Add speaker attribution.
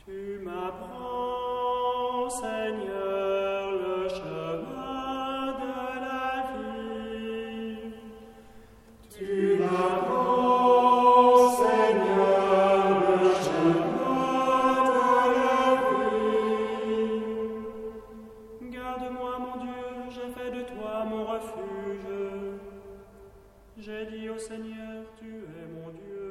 Speaker 1: Tu m'apprends, Seigneur, le chemin de la vie. Tu m'apprends, Seigneur, le chemin de la vie. Garde-moi, mon Dieu, j'ai fait de toi mon refuge. J'ai dit au Seigneur, tu es mon Dieu.